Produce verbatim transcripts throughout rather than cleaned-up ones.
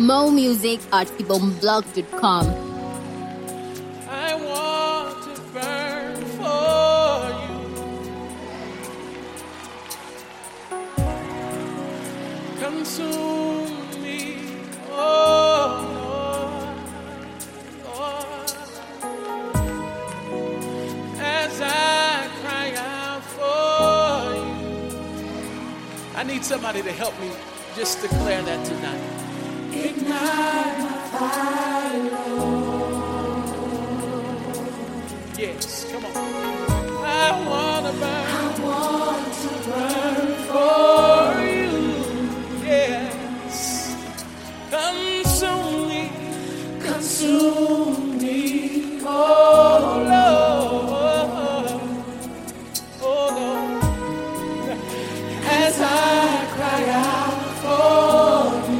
More music at ibomblog dot com. I want to burn for you. Consume me, oh Lord, Lord, as I cry out for you. I need somebody to help me just declare that tonight. Ignite my fire, Lord. Yes, come on. I want to burn. I want to burn for you. Yes. Consume me. Consume me. Oh, Lord. Oh, Lord. As I cry out for you.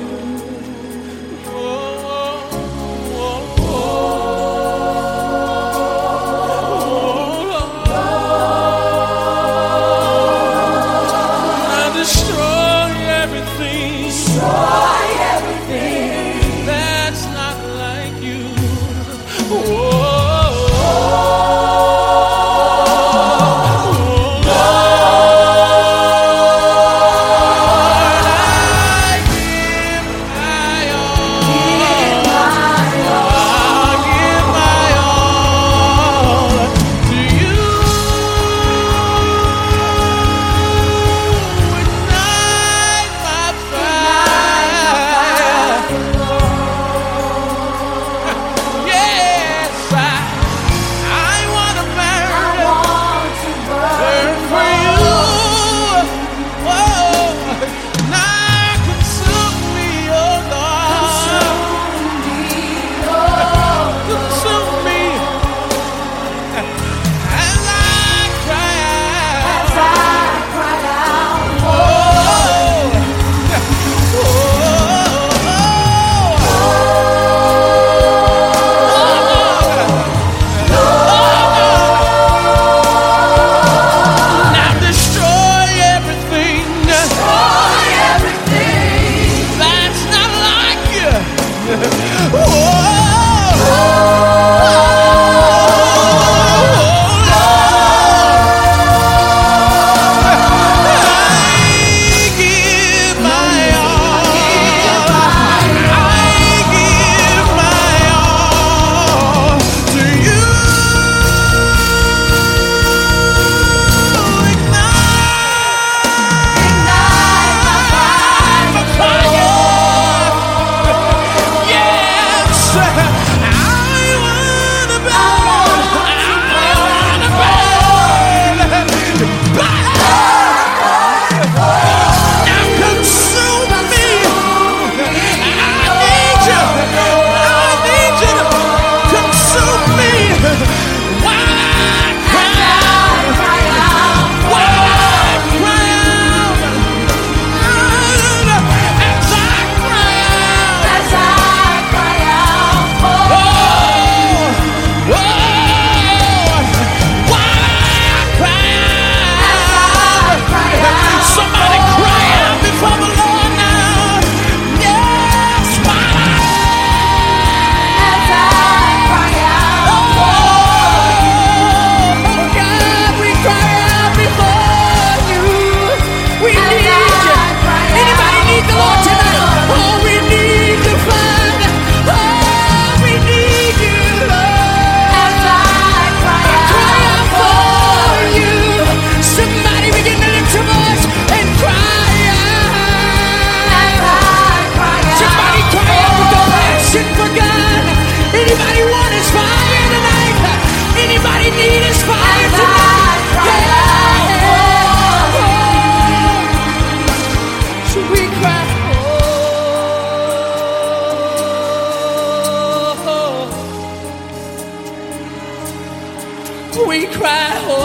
We cry, oh,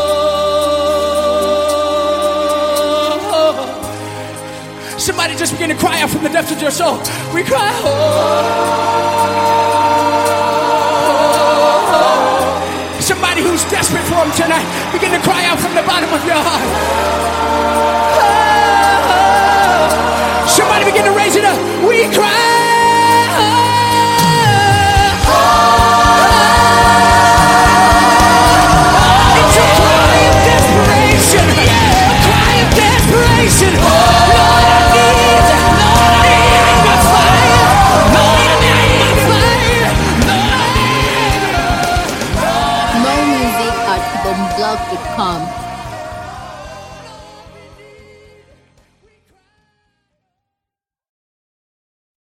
somebody just begin to cry out from the depths of your soul. We cry, oh, somebody who's desperate for him tonight, begin to cry out from the bottom of your heart. Oh, somebody begin to raise it up. We cry. music at ibomblog dot com.